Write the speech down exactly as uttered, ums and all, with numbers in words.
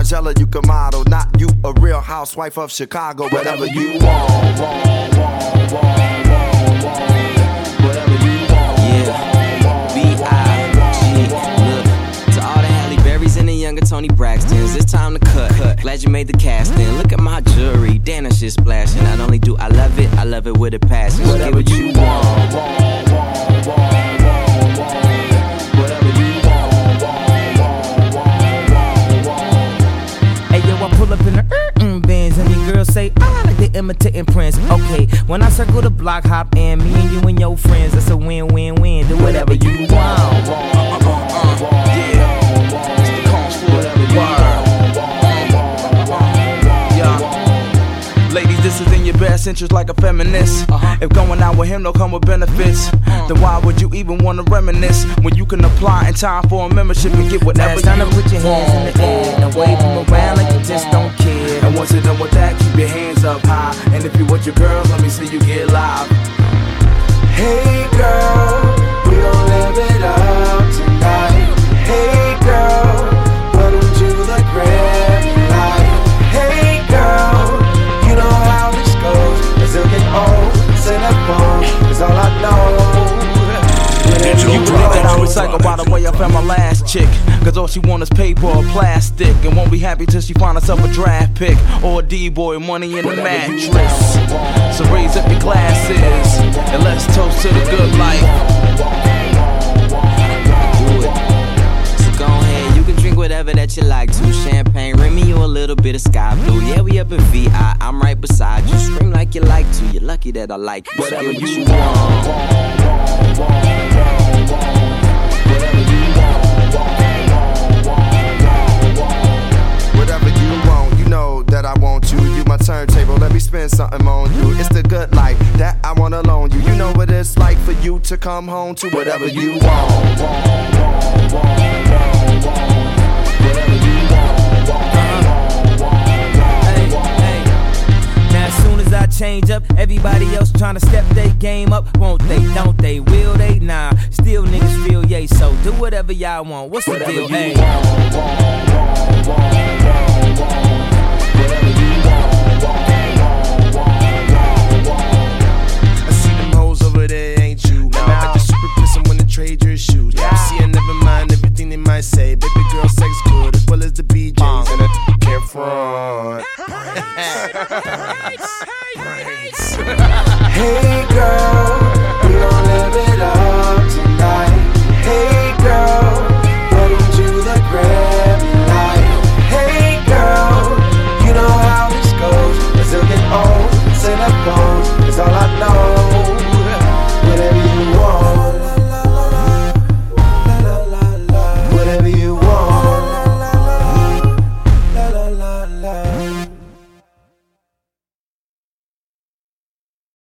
Margiela, you can model. Not you, a real housewife of Chicago. Whatever you want, want, want, want, want, want. Whatever you want. Yeah, B I G. Look, to all the Halle Berrys and the younger Tony Braxtons, it's time to cut. cut. Glad you made the casting. Look at my jewelry, damn, that shit splashing. Not only do I love it, I love it with a passion. So get what you want. want, want, want, want. I pull up in the mm Benz and your girls say, I like the imitating Prince. Okay, when I circle the block, hop in, me and you and your friends, that's a win-win-win. Do whatever you want. Uh, uh, uh, uh, yeah, it's the cause for whatever you want. Yeah, ladies, this is in your best interest like a feminist. Uh-huh. If going out with him don't come with benefits, uh-huh. then why would you even want to reminisce when you can apply in time for a membership and get whatever you want? It's time to put your hands in the air and wave them around like you just don't care. And once you're done with that, keep your hands up high. And if you want your girls, let me see you get live. Hey girl, we gon' live it up tonight. Hey girl, welcome to the Grammy life. Hey girl, you know how this goes. As it get old, say that phone is all I know. You think that I'm recycled by the way I found my last chick? Cause all she want is paper or plastic, and won't be happy till she find herself a draft pick or a D-boy, money in the mattress. So raise up your glasses and let's toast to the good life. Do it. So go ahead, you can drink whatever that you like to. Champagne, Remy, or a little bit of sky blue. Yeah, we up in V I, I'm right beside you. Scream like you like to, you're lucky that I like you. So get what you want. Whatever you want, you know that I want you. You my turntable, let me spend something on you. It's the good life that I wanna loan you. You know what it's like for you to come home to whatever you want. Whatever you want. Hey, hey. Now as soon as I change up, everybody else trying to step their game up. Won't they, don't they, will they? Nah, still niggas feel yay, so do whatever y'all want. What's the deal? Hey. I see them hoes over there, ain't you? No. I just super piss them when they trade your shoes. Yeah. You see, I never mind everything they might say. Baby girl, sex good as well as the B Js. And I came from.